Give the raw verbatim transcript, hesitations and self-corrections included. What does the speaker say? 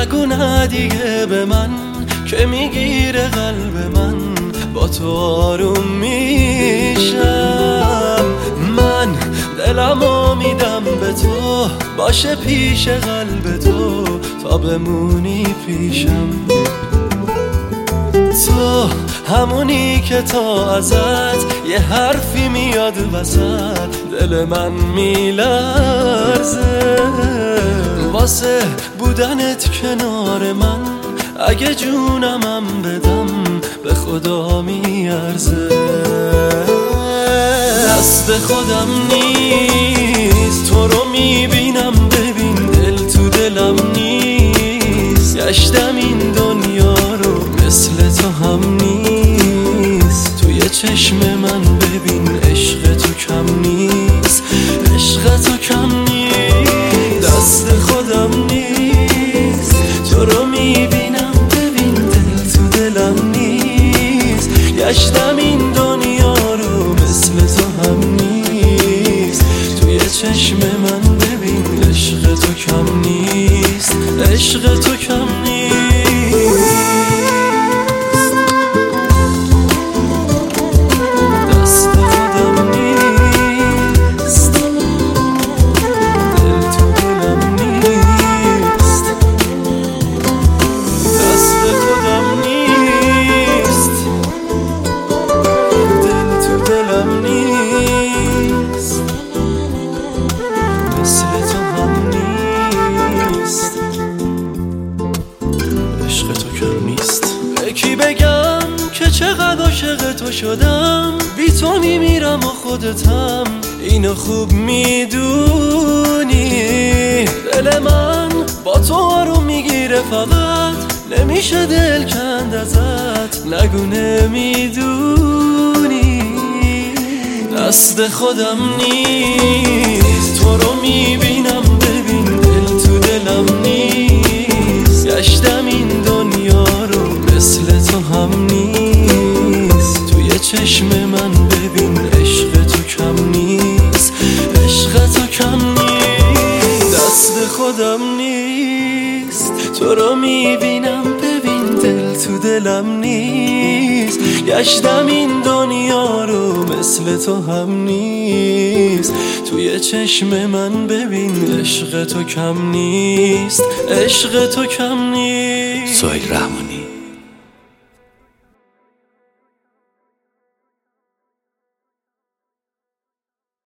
نگو نه دیگه به من که میگیره قلب من، با تو آروم میشم. من دلمو میدم به تو، باشه پیش قلب تو تا بمونی پیشم. تو همونی که تا ازت یه حرفی میاد وسط دل من میلرزه. واسه بودنت کنار من اگه جونمم بدم به خدا میارزه. دست خودم نیست تو رو میبینم، ببین دل تو دلم نیست. گشتم این دنیا رو مثل تو هم نیست. توی چشم من ببین عشق تو کم نیست، عشق تو کم نیست. دست خودم نیست تو رو میبینم، ببین دل تو دلم نیست. گشتم این دنیا رو مثل تو هم نیست. توی چشم من ببین عشق تو کم نیست، عشق تو کم نیست. کی بگم که چقدر عاشق تو شدم، بی تو میمیرم و خودتم اینو خوب میدونی. دل من با تو آروم میگیره فقط، نمیشه دل کند ازت، نگو نمیدونی. دست خودم نیست تو رو میبینم، ببین دل تو دلم نیست. گشتم این دنیا رو مثل تو هم نیست. توی چشم من ببین عشق تو کم نیست، عشق تو کم نیست. دست خودم نیست تو رو میبینم، ببین دل تو دلم نیست. گشتم این دنیا رو مثل تو هم نیست. توی چشم من ببین عشق تو کم نیست، عشق تو کم نیست. سهیل رحمانی.